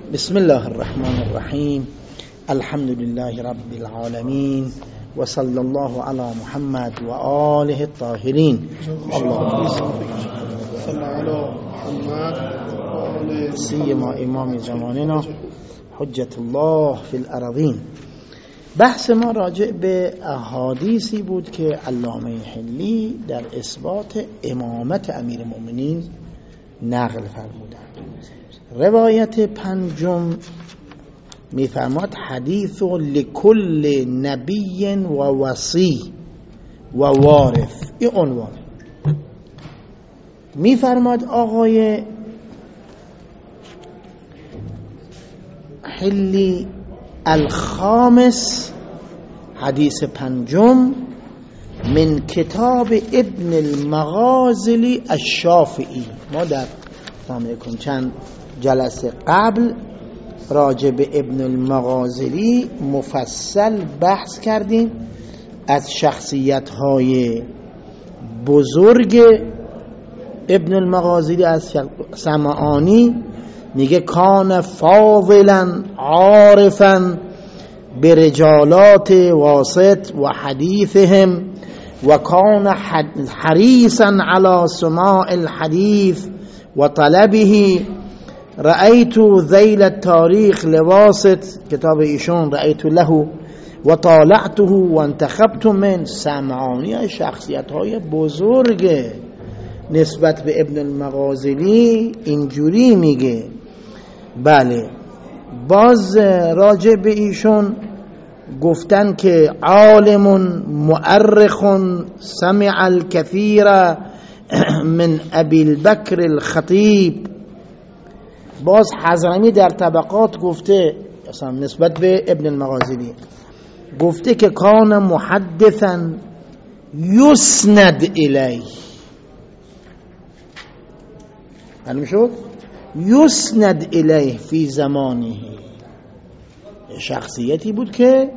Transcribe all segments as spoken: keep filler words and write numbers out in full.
بسم الله الرحمن الرحیم. الحمد لله رب العالمین و صلی الله علی محمد و آله الطاهرین. اللهم صل علی محمد سیما امام زماننا حجت الله فی الارضین. بحث ما راجع به احادیثی بود که علامه حلی در اثبات امامت امیر المؤمنین نقل فرمودند. روایت پنجم میفرماد حدیث لکل نبی و وصی و وارث. این عنوان میفرماد آقای حلی الخامس، حدیث پنجم من کتاب ابن المغازلی الشافعی. ما در چند جلسه قبل راجع به ابن المغازلی مفصل بحث کردیم از شخصیت های بزرگ ابن المغازلی. از سمعانی میگه کان فاضلا عارفا برجالات واسط و حدیثهم و کان حریصا على سماع الحدیث و طلبه. رأيت ذیل التاریخ لواسط، کتاب ایشون رأيت له و طالعته و انتخبت من. سمعانی شخصیت های بزرگ نسبت به ابن المغازلی اینجوری میگه. بله، باز راجع به ایشون گفتن که عالم مؤرخ سمع الكثير من ابی البکر الخطیب. باز حضرمی در طبقات گفته اصلا نسبت به ابن المغازلی گفته که کان محدثا یسند الیه. معلوم شد یسند الیه فی زمانه. شخصیتی بود که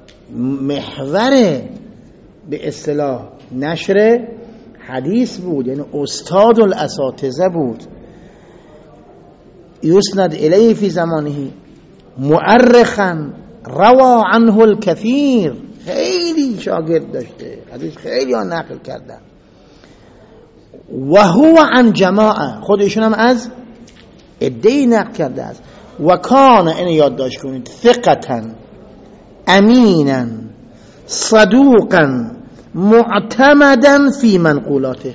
محور به اصطلاح نشر حدیث بود، یعنی استاد الاساتذه بود. یسند الیه فی زمانه مؤرخا روا عنه الکثیر. خیلی شاگرد داشته، حدیث خیلی ها نقل کردن. و هو عن جماعه، خودشون هم از عده‌ای نقل کرده است. و کان، اینو یادداشت کنید، ثقتا امینا صدوقا معتمدا فی منقولاته.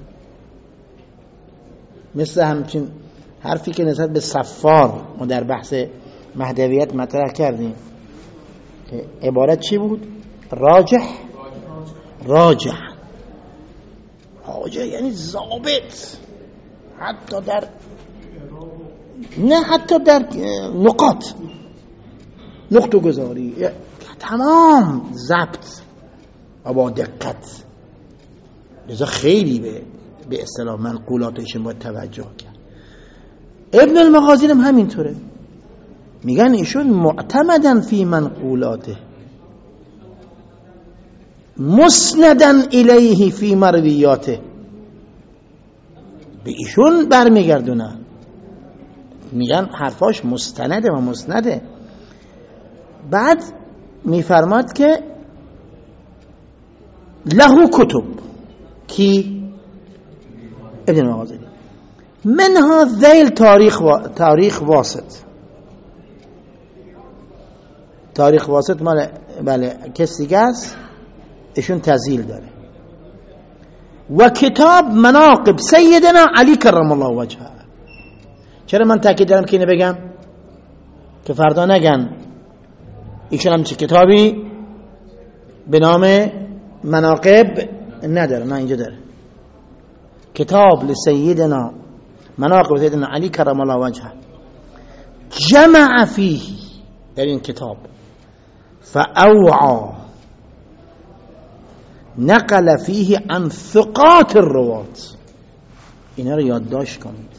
مثل همچین حرفی که نسبت به صفار ما در بحث مهدویت مطرح کردیم که عبارت چی بود؟ راجح راجح راجح یعنی ضابط، حتی در نه حتی در نقاط نقطه گذاری تمام ضبط و با دقت. لذا خیلی به به اصطلاح منقولاتش باید توجه کرد. ابن المغازلی هم همینطوره، میگن ایشون معتمدن فی منقولاته مسندن الیه فی مرویاته. به ایشون برمیگردونن، میگن حرفاش مستنده و مسنده. بعد میفرماد که له کتب، کی؟ ابن المغازلی. منها ذیل تاریخ و... تاریخ واسط. تاریخ واسط مال بله کسی دیگه است، ایشون تزیل داره. و کتاب مناقب سیدنا علی کرم الله وجهه. چرا من تاکید دارم که اینو بگم که فردا نگن ایشون هم چه کتابی به نام مناقب نداره؟ نه، اینجا داره. کتاب لسیدنا مناقب سیدنا علی کرم الله وجهه. جمع فیه، در این کتاب فاوعى نقل فیه عن ثقات الروات. اینا رو یادداشت کنید.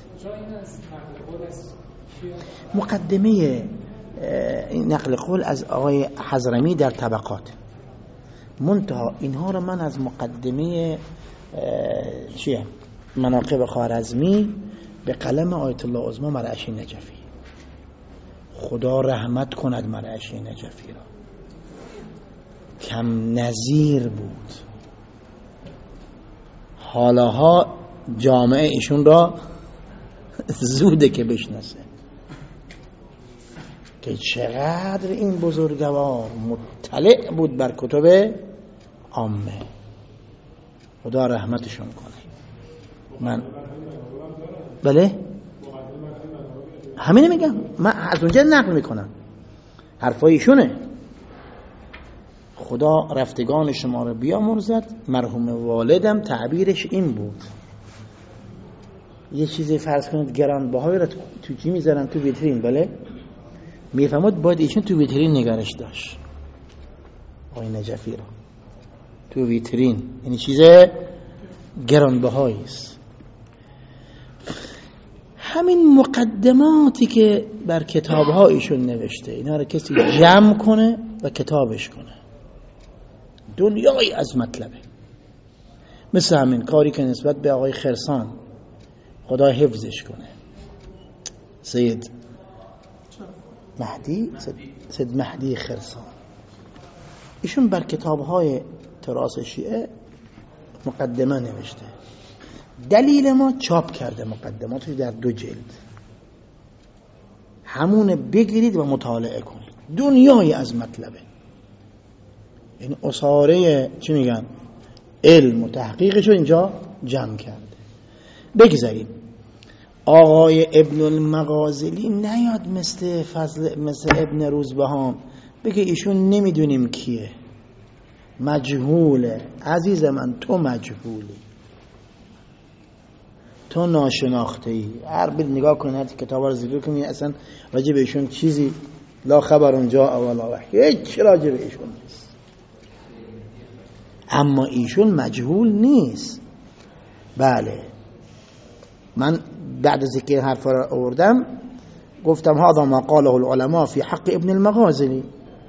مقدمه نقل قول از آقای حضرمی در طبقات. منتها اینها رو من از مقدمه چیه مناقب خوارزمی به قلم آیت الله عظمی مرعشی نجفی خدا رحمت کند مرعشی نجفی را، کم نظیر بود. حالاها جامعه ایشون را زوده که بشناسه که چقدر این بزرگوار مطلع بود بر کتب عامه. خدا رحمتشون کنه. من بله همینه میگم، من از اونجا نقل میکنم، حرفایشونه. خدا رفتگان شما رو بیامرزد. مرحوم والدم تعبیرش این بود، یه چیزی فرض کنید گرانبهای رو تو چی میذارن؟ تو ویترین. بله میفهمد باید ایشون تو ویترین نگارش داشت، آقای نجفی رو تو ویترین، یعنی چیز گرانبهایی است. همین مقدماتی که بر کتاب‌ها ایشون نوشته، اینا رو کسی جمع کنه و کتابش کنه، دنیای از مطلبه. مثل همین کاری که نسبت به آقای خرسان، خدا حفظش کنه، سید مهدی سید مهدی خرسان، ایشون بر کتاب‌های تراث شیعه مقدمه نوشته. دلیل ما چاپ کرده مقدماتش در دو جلد، همون بگیرید و مطالعه کنید، دنیای از مطلبه. این اصاره چی میگن علم و تحقیقشو اینجا جمع کرده. بگذارید آقای ابن المغازلی نیاد مثل فضل مثل ابن روزبهام بگه ایشون نمیدونیم کیه، مجهوله. عزیز من تو مجهولی، تو ناشناخته ای. هر بید نگاه کنید کتاب رو ذکر کنید، اصلا راجع به ایشون چیزی لا خبر اونجا اولا وحی، هیچ راجع به ایشون نیست. اما ایشون مجهول نیست. بله من بعد از اینکه حرفا رو آوردم گفتم هذا ما قاله العلماء في حق ابن المغازلی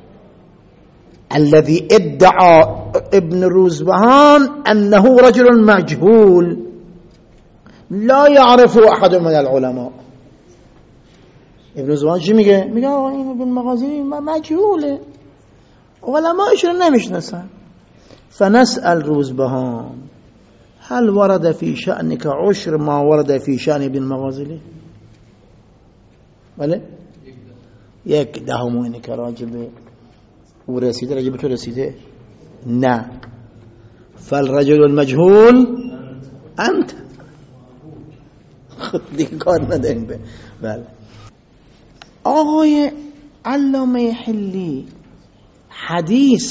الذي ادعى ابن روزبهان انه رجل مجهول لا يعرفه احد من العلماء. ابن روزبهان چی میگه؟ میگه آقا این ابن المغازلی مجهوله، علماءش رو نمیشناسن. فنسأل روزبهان هل ورد في شأنك عشر ما ورد في شأن ابن المغازلی؟ بله یک دهم اینی که راجبه او رسیده راجبه تو رسیده؟ نه. فالرجل المجهول انت. خود دیگه کار نداریم به. بله آقای علامه حلی حدیث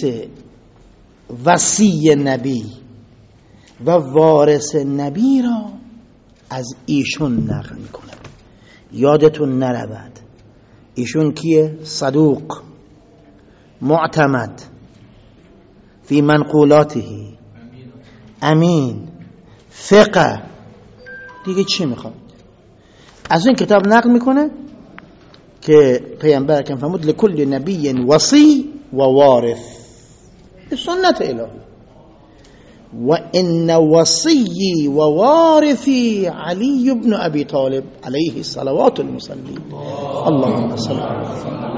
وصی نبی و وارث نبی را از ایشون نقل میکنه. یادتون نرود ایشون کیه؟ صدوق، معتمد، فی منقولاته امین، فقه. دیگه چی میخواد؟ از این کتاب نقل میکنه که پیامبر که فرمود لکل نبی وصی و وارث، سنت الهی. و ان وصی و وارثی علی بن ابی طالب علیه صلوات المصلی اللهم صل علی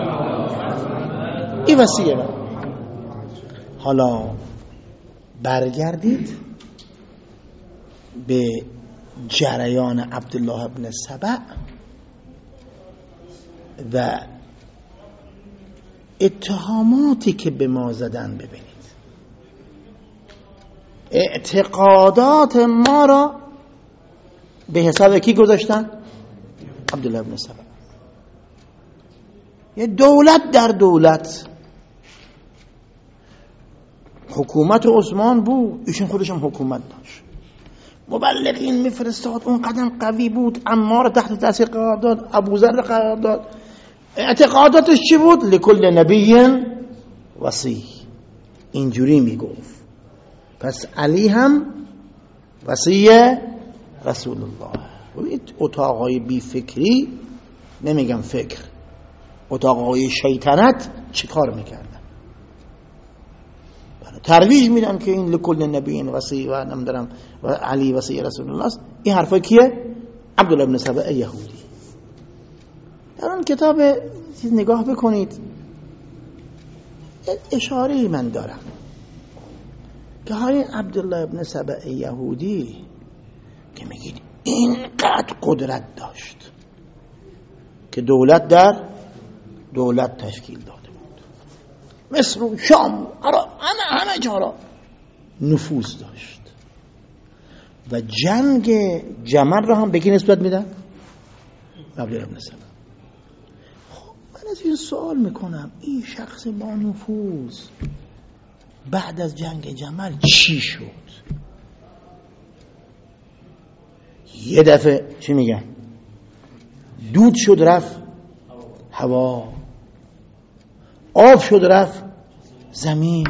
محمد. این وصیه. حالا برگردید به جریان عبدالله ابن سبع و اتهاماتی که به ما زدن. ببینید اعتقادات ما را به حساب کی گذاشتن؟ عبدالله ابن سبع. یه دولت در دولت، حکومت عثمان بود، ایشون خودشون حکومت داشت، مبلغین میفرستاد، اون قدم قوی بود، عمار تحت تاثیر قرار داد، ابوذر قرار داد. اعتقاداتش چی بود؟ لکل نبی وصی، اینجوری میگفت. پس علی هم وصی رسول الله. ببینید اتاقای بی فکری، نمیگم فکر، اتاقای شیطنت چی کار میکردن؟ ترویج میدن که این لکل نبی وصی و نمیدونم و علی وصی رسول الله است. این حرفا کیه؟ عبدالله ابن سبع یهودی. در اون کتاب چیز نگاه بکنید، اشاره‌ای من دارم که های عبدالله ابن سبع یهودی که میگید اینقدر قدرت داشت که دولت در دولت تشکیل داده بود، مصر و شام عراق همه همه جا را نفوذ داشت و جنگ جمل را هم به کی نسبت میدن؟ عبدالله ابن سبع. خب من از این سوال میکنم این شخص با نفوذ بعد از جنگ جمل چی شد؟ یه دفعه چی میگن؟ دود شد رفت هوا، آب شد رفت زمین،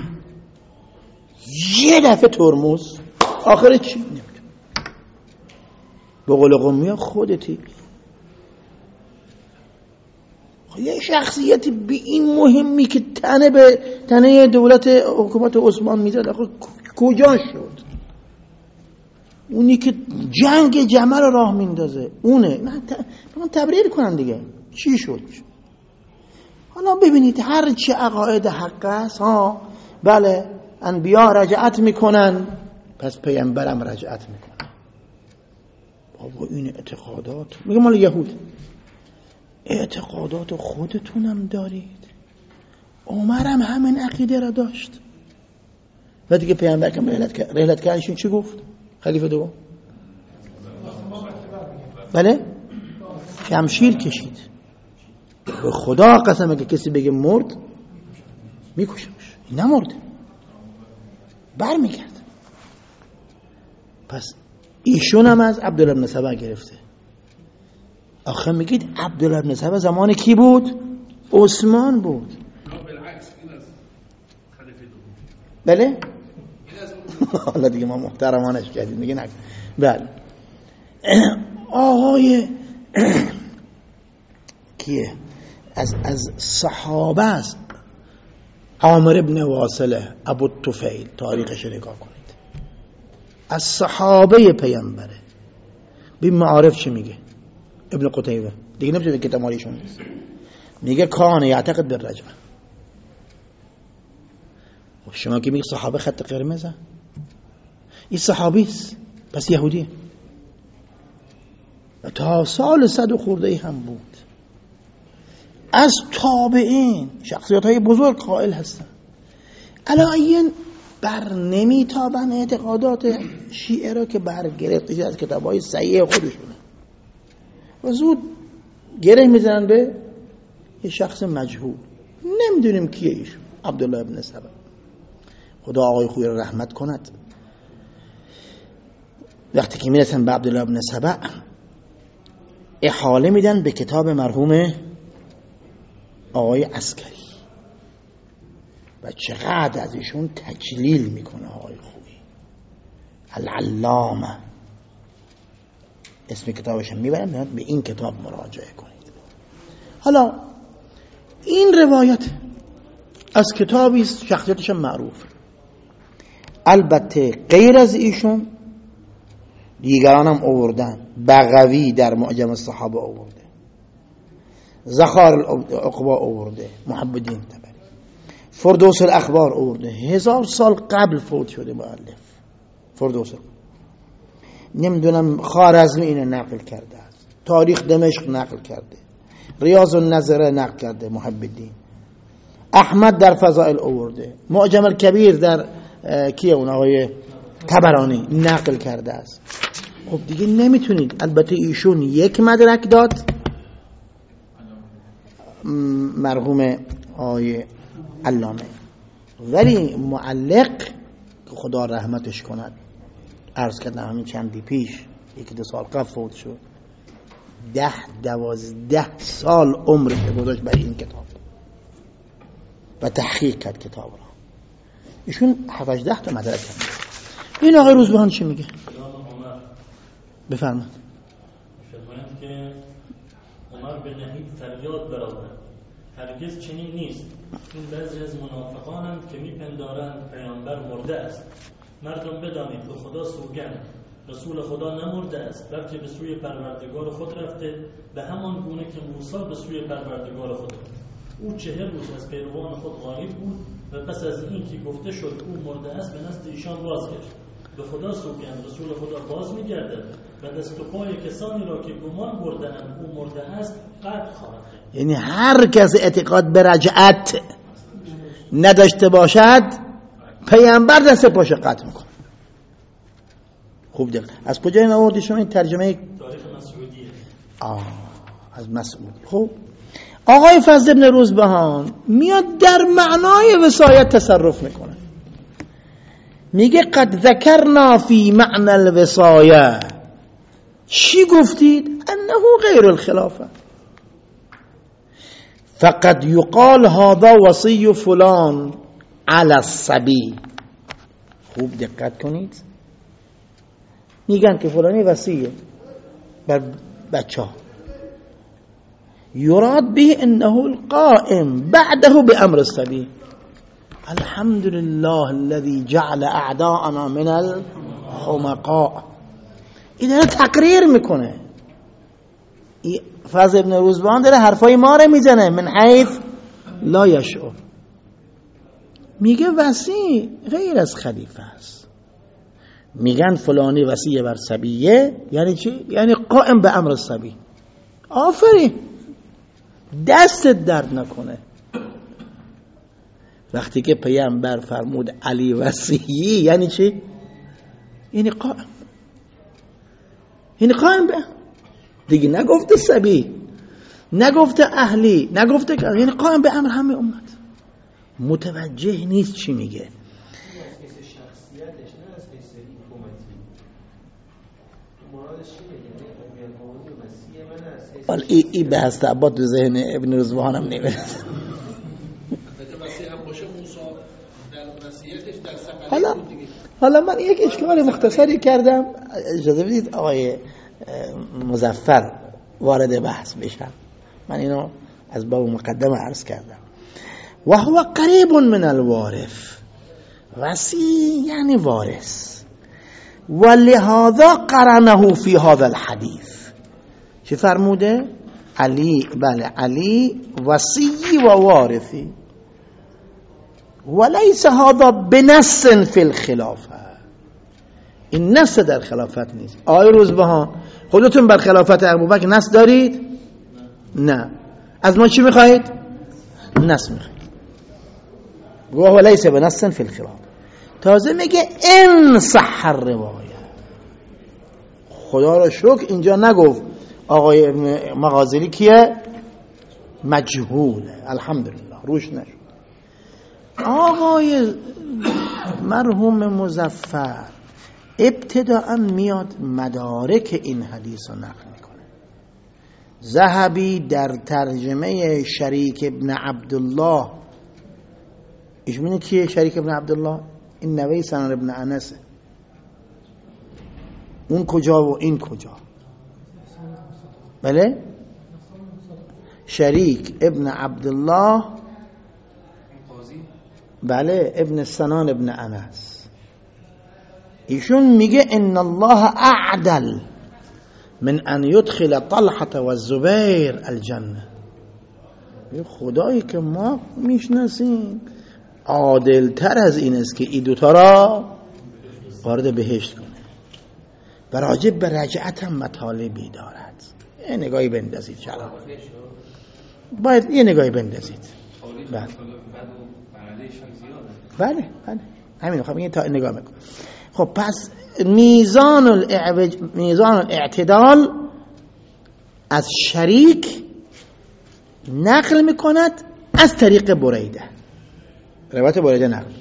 یه دفعه ترمز. آخر چی؟ نمیدونم. به قول قومی خودتی. یه شخصیتی به این مهمی که تنه به تنه دولت حکومت عثمان میزد آخر کجا شد؟ اونی که جنگ جمل راه میندازه اونه. من تبریر کنم دیگه چی شد؟ حالا ببینید هر چه عقاید حق است ها، بله انبیا رجعت میکنن، پس پیامبرم رجعت میکنن. بابا این اعتقادات میگه مال یهود، اعتقادات خودتونم دارید. عمرم همین عقیده را داشت و دیگه پیامبر که رحلت رحلت کردشون چی گفت؟ خلیفه دوم بله شمشیر کشید. به خدا قسمه که کسی بگه مرد میکشمش، نمرده بر میگرد. پس ایشون هم از عبدالله بن سبع گرفته. آخه میگید عبدالله بن سبع زمان کی بود؟ عثمان بود. بله حالا دیگه ما محترمانش کردیم میگه نکن. بله آقای کیه از از صحابه است، عامر ابن واصله ابو الطفیل، تاریخش نگاه کنید، از صحابه پیامبره. ببین معارف چی میگه ابن قتیبه دیگه نمیشه کتاب مالیشون نیست، میگه کان یعتقد بالرجعه. خب شما که میگه صحابه خط قرمزه، این صحابی است پس یهودیه و تا سال صد و خورده ای هم بود. از تابعین شخصیت های بزرگ قائل هستن. علایین بر نمیتابن اعتقادات شیعه را که برگرفته از کتاب های صحیح خودشونه و زود گره میزنن به یه شخص مجهول، نمیدونیم کیه ایشون. عبدالله ابن سبع، خدا آقای خوی را رحمت کند، وقتی که میرسن به عبدالله ابن سبع احاله میدن به کتاب مرحوم آقای عسکری و چقدر از ایشون تجلیل میکنه آقای خوی، العلامه اسم کتابش میبرن، به این کتاب مراجعه کنید. حالا این روایت از کتابی شخصیتش معروف، البته غیر از ایشون دیگران هم آوردن. بغوی در معجم الصحابه آورده، زخار العقبا آورده، محب الدین طبری، فردوس الاخبار آورده، هزار سال قبل فوت شده مؤلف فردوس. نمیدونم خوارزمی اینو نقل کرده است، تاریخ دمشق نقل کرده، ریاض النظره نقل کرده محب الدین، احمد در فضائل آورده، معجم الکبیر در کیه اون آقای طبرانی نقل کرده است. خب دیگه نمیتونید. البته ایشون یک مدرک داد مرحوم آقای علامه، ولی معلق که خدا رحمتش کند عرض کردم همین چندی پیش یکی دو سال قبل فوت شد، ده دوازده سال عمرش گذاشت برای این کتاب و تحقیق کرد کتاب را. ایشون هفت ده تا مدرک کرد. این آقای روزبهان چی میگه؟ بفرمایید. فرمایند که عمر به نهید فریاد برآورد، هرگز چنین نیست. این بعضی از منافقانند که میپندارند پیامبر مرده است. مردم بدانید به خدا سوگند، رسول خدا نمرده است بلکه به سوی پروردگار خود رفته به همان گونه که موسی به سوی پروردگار خود او چهل روز از پیروان خود غایب بود و پس از این که گفته شد او مرده است به نزد ایشان بازگشت. به خدا سوگند رسول خدا باز می‌گردد و دست و پای کسانی را که گمان برده‌اند او مرده است قطع خواهد کرد. یعنی هر کس اعتقاد به رجعت نداشته باشد پیامبر دست پاش قطع میکنه. خوب دقیق. از کجا این آوردی شما این ترجمه؟ تاریخ مسعودیه. آه از مسعودی. خب آقای فضل ابن روزبهان میاد در معنای وصایت تصرف میکنه، میگه قد ذکرنا فی معنی الوصایه. چی گفتید؟ انه غیر الخلافه. فقد یقال هذا وصی فلان علی الصبی. خوب دقت کنید، میگن که فلانی وصیه بر بچه ها، یراد به انه القائم بعده بامر الصبی. الحمد لله الذي جعل اعداءنا من الحمقاء. این داره تقریر میکنه. فضل ابن روزبان داره حرفای ما رو میزنه من حیث لا یشعر. میگه وصی غیر از خلیفه است. میگن فلانی وصی بر صبیه، یعنی چی؟ یعنی قائم به امر الصبی. آفرین، دست درد نکنه. وقتی که پیامبر فرمود علی وصیی یعنی چی؟ یعنی قائم، یعنی قائم به دیگه، نگفته صبی، نگفته اهلی، نگفته که، یعنی قائم به امر همه امت. متوجه نیست چی میگه. ولی ای, ای بحث عباد تو ذهن ابن روزبهان هم نمیرسه. حالا حالا من یک اشکال مختصری کردم، اجازه بدید آقای مظفر وارد بحث بشم. من اینو از باب مقدمه عرض کردم. و هو قریب من الوارث، وصی یعنی وارث، ولهذا قرنه فی هذا الحدیث. چه فرموده؟ علی، بله علی وصی و وارثی، وليس هذا بنص فی الخلافه. این نص در خلافت نیست. آقای روزبهان خودتون بر خلافت ابوبکر نص دارید؟ نه. از ما چی میخواهید؟ نص میخواهید. و وليس بنص فی الخلافه. تازه میگه ان صح الروایه. خدا را شکر اینجا نگفت آقای مغازلی کیه؟ مجهوله، الحمدلله روش نشد. آقای مرحوم مظفر ابتداء میاد مدارک این حدیث رو نقل میکنه. ذهبی در ترجمه شریک ابن عبدالله، ایشون کیه شریک ابن عبدالله؟ این نوه سنان ابن انسه. اون کجا و این کجا؟ بله شریک ابن عبدالله، بله ابن سنان ابن انس. ایشون میگه ان الله اعدل من ان يدخل طلحه و الزبیر الجنه. خدایی که ما میشناسیم عادل تر از این است که این دوتا را وارد بهشت کنه. و راجع به رجعت هم مطالبی دارد. یه نگاهی بندازید چرا باید یه نگاهی بندازید. بله بله بله همین خب این تا نگاه میکن. خب پس میزان الاعوج میزان الاعتدال از شریک نقل میکند از طریق بریده، روایت بریده نقل.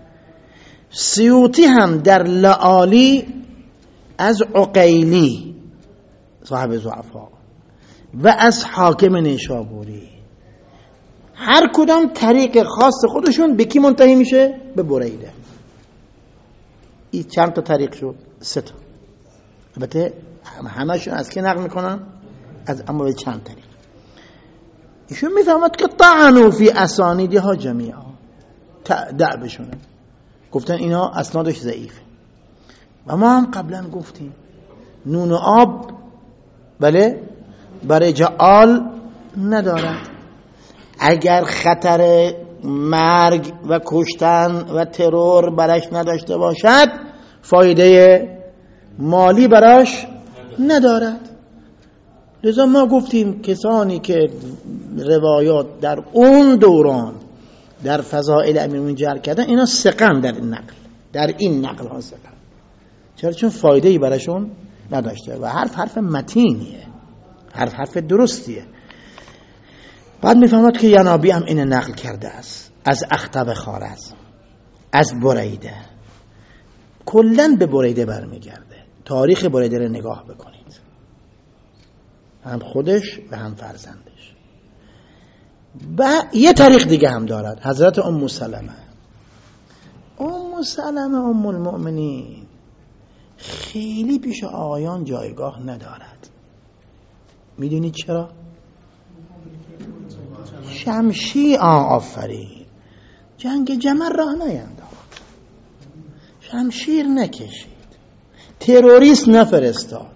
سیوطی هم در لعالی از عقیلی صاحب ضعفا و از حاکم نیشابوری، هر کدام طریق خاص خودشون به کی منتهی میشه؟ به بریده. این چند تا طریق شد؟ سه تا. البته همشون از کی نقل میکنن؟ از اما به چند طریق. ایشون میفهمد که طعنوا فی اسانیدها جمیعا، دعبشونه گفتن اینا اسنادش ضعیفه. و ما هم قبلا گفتیم نون و آب بله برای جعال ندارد. اگر خطر مرگ و کشتن و ترور برش نداشته باشد فایده مالی براش ندارد. لذا ما گفتیم کسانی که روایات در اون دوران در فضائل امیرالمومنین جر کردن اینا ثقن در این نقل، در این نقل ها ثقن. چرا؟ چون فایده ای براشون نداشته و حرف حرف متینیه، حرف حرف درستیه. بعد میفهمد که ینابی هم این نقل کرده است از اخطب خارزم، از بریده، کلن به بریده برمیگرده. تاریخ بریده رو نگاه بکنید، هم خودش و هم فرزندش. و یه تاریخ دیگه هم دارد، حضرت ام سلمه. ام سلمه ام المؤمنین خیلی پیش آقایان جایگاه ندارد. میدونید چرا؟ شمشیر آفرین جنگ جمل راه نینداخت، شمشیر نکشید، تروریست نفرستاد.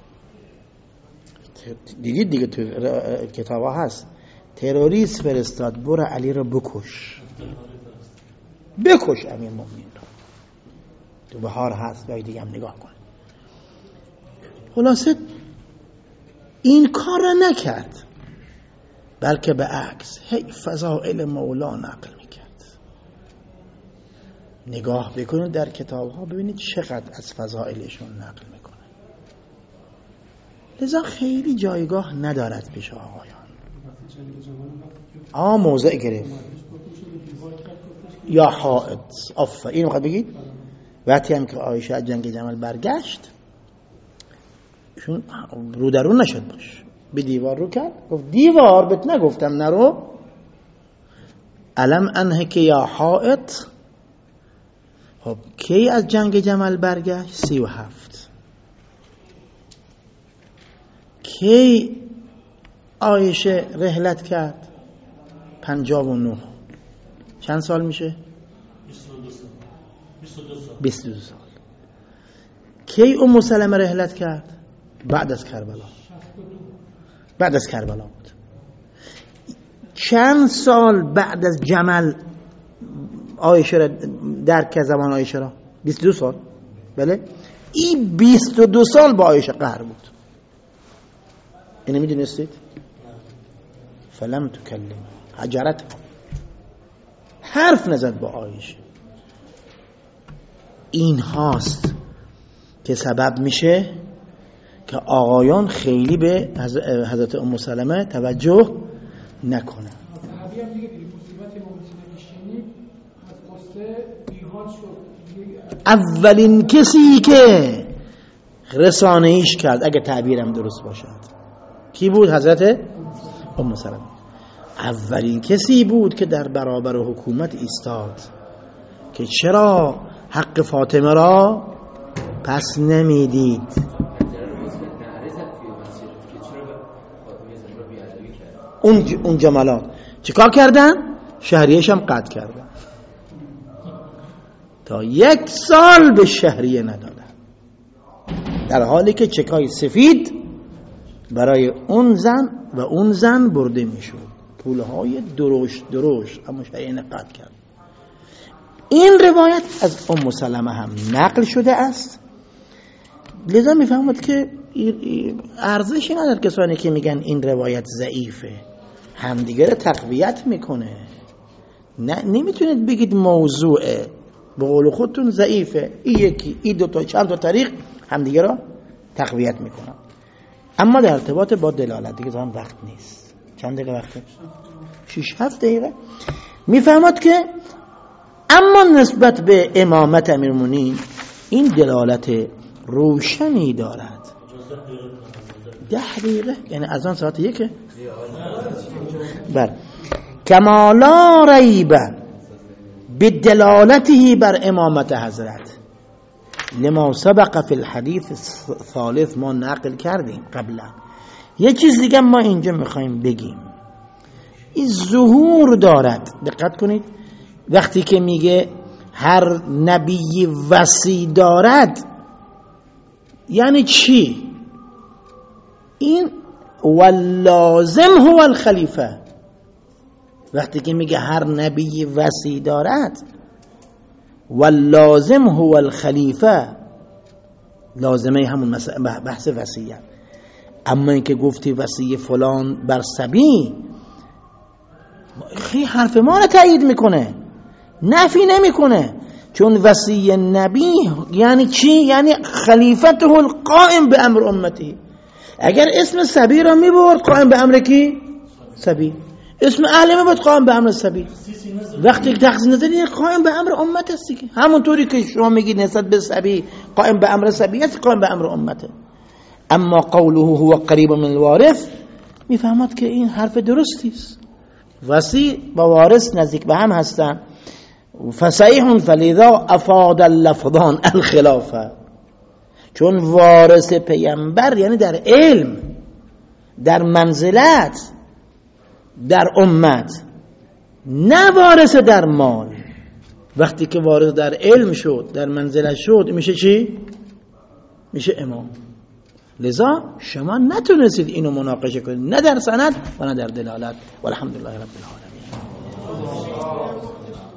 دیدید دیگه تو کتاب ها هست، تروریست فرستاد برو علی رو بکش، بکش امیر مومنین رو. تو بهار هست، باید دیگه هم نگاه کن. خلاصه این کار را نکرد، بلکه به عکس هی فضائل مولا نقل میکرد. نگاه بکنید در کتاب ها ببینید چقدر از فضائلشون نقل میکنه. لذا خیلی جایگاه ندارد پیش آقایان. آ موضع گرفت یا حائط آفر این وقت بگید وقتی هم که عایشه از جنگ جمل برگشت چون رو درون نشد باش، به دیوار رو کرد، گفت دیوار بهت نگفتم نرو؟ علم انه که یا حائط. خب کی از جنگ جمل برگشت؟ سی و هفت. کی عایشه رحلت کرد؟ پنجاب و نه. چند سال میشه؟ بیست و دو سال. کی ام سلمه رحلت کرد؟ بعد از کربلا. بعد از کربلا بود. چند سال بعد از جمل عایشه را درک که زمان عایشه را؟ بیست و دو سال. بله این بیست و دو سال با عایشه قهر بود. اینو میدونستید؟ فلم تکلم، حجرت، حرف نزد با عایشه. این هاست که سبب میشه که آقایان خیلی به حضرت ام سلمه توجه نکنه. اولین کسی که رسانه‌ایش کرد اگه تعبیرم درست باشد کی بود؟ حضرت ام سلمه. اولین کسی بود که در برابر حکومت ایستاد که چرا حق فاطمه را پس نمیدید. اون اون جمالات چیکار کردن؟ شهریه‌اش هم قطع کردن. تا یک سال به شهریه ندادن، در حالی که چکای سفید برای اون زن و اون زن برده میشد، پولهای دروش دروش، اما شهریه قطع کرد. این روایت از ام سلمه هم نقل شده است. لذا میفهمد که ارزشی نداره کسانی که میگن این روایت ضعیفه، همدیگه رو تقویت میکنه. نه نمیتونید بگید موضوعه، به قول خودتون ضعیفه. این یکی این دو تا چند تا طریق همدیگه رو تقویت میکنن. اما در ارتباط با دلالت دیگه زمان وقت نیست. چند دقیقه وقته؟ شش هفت دقیقه. میفهمد که اما نسبت به امامت امیرالمومنین این دلالت روشنی دارد. ده دقیقه یعنی از آن ساعت یکه. بر کما لا ریب بدلالته بر امامت حضرت لما سبق فی الحدیث الثالث ما نقل کردیم قبلا. یه چیز دیگه ما اینجا میخوایم بگیم، این ظهور دارد. دقت کنید وقتی که میگه هر نبی وصی دارد یعنی چی؟ این واللازم هو الخلیفه. وقتی که میگه هر نبی وصی دارد، واللازم هو الخلیفه، لازمه همون بحث وصیت. اما اینکه گفتی وصی فلان بر صبی، خیلی حرف ما رو تایید میکنه، نفی نمیکنه. چون وصی نبی یعنی چی؟ یعنی خلیفته القائم به امر امتی. اگر اسم صبی را میبرد قائم به امر کی؟ صبی. اسم اهل میبرد قائم به امر صبی. وقتی تخصیص نظری قائم به امر امت است دیگه. همونطوری که شما میگید نسبت به صبی قائم به امر صبی است، قائم به امر امته. اما قوله هو قریب من الوارث، میفهمد که این حرف درستی است. وصی با وارث نزدیک به هم هستن. فصیح فلذا افاد اللفظان الخلافه، چون وارث پیامبر یعنی در علم، در منزلت، در امت، نه وارث در مال. وقتی که وارث در علم شد، در منزلت شد، میشه چی؟ میشه امام. لذا شما نتونستید اینو مناقشه کنید، نه در سند و نه در دلالت. والحمدلله رب العالمین.